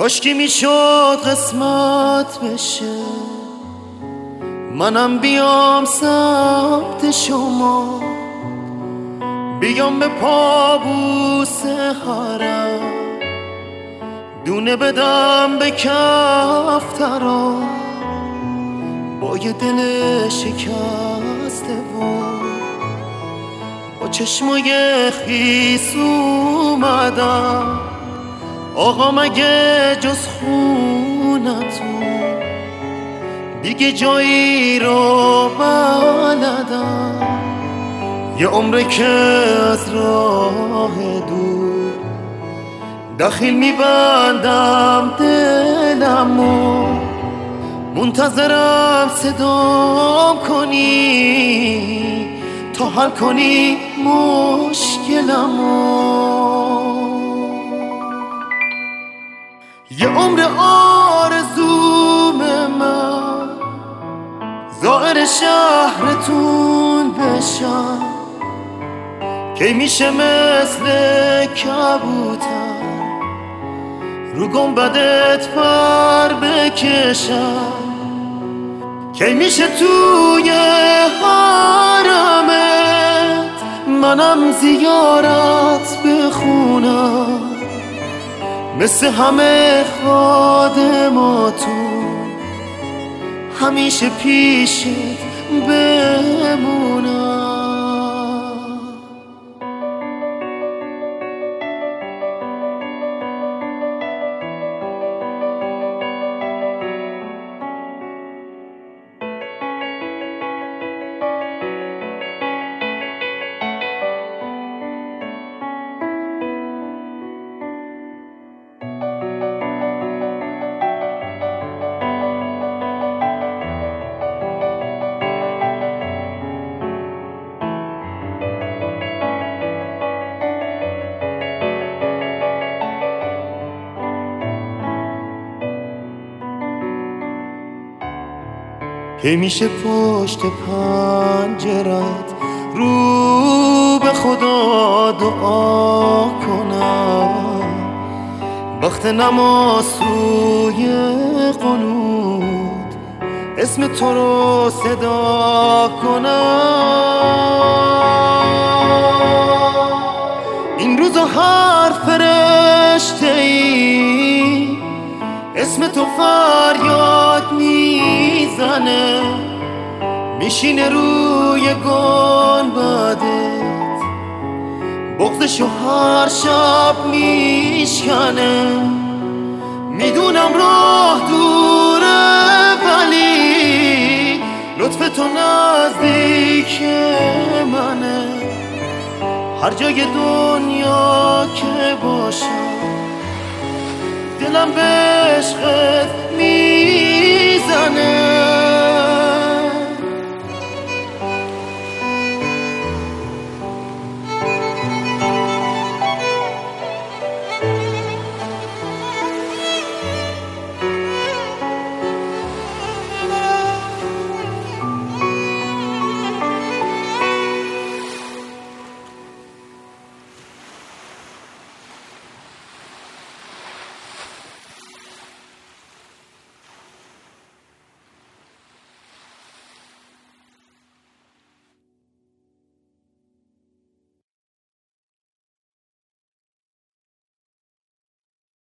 کاشکی میشد قسمت بشه منم بیام سمت شما، بیام به پابوس حرم، دونه بدم به کفترا، با یه دل شکسته و با چشمای خیس اومدم. آقا مگه جز خونتون دیگه جایی رو بلدم؟ یه عمره که از راه دور دخیل میبندم دلمو، منتظرم صدام کنی تا حل کنی مشکلمو. یه عمر آرزوم من زائر شهرتون بشم، که میشه مثل کبوتر رو گنبدت پر بکشم، که میشه توی حرمت منم زیارت بخونم، مثل همه خادماتون همیشه پیشت بمونم. که میشه پشت پنجرت رو به خدا دعا کنم، وقت نماز سوی قنوت اسم تو رو صدا کنم. این روزا هر فرشته‌ای اسم تو فریاد میزنه، میشینه روی گنبدت، بغضشو هر شب میشکنه. میدونم راه دوره ولی لطف تو نزدیک منه، هر جای دنیا که باشم دلم بهش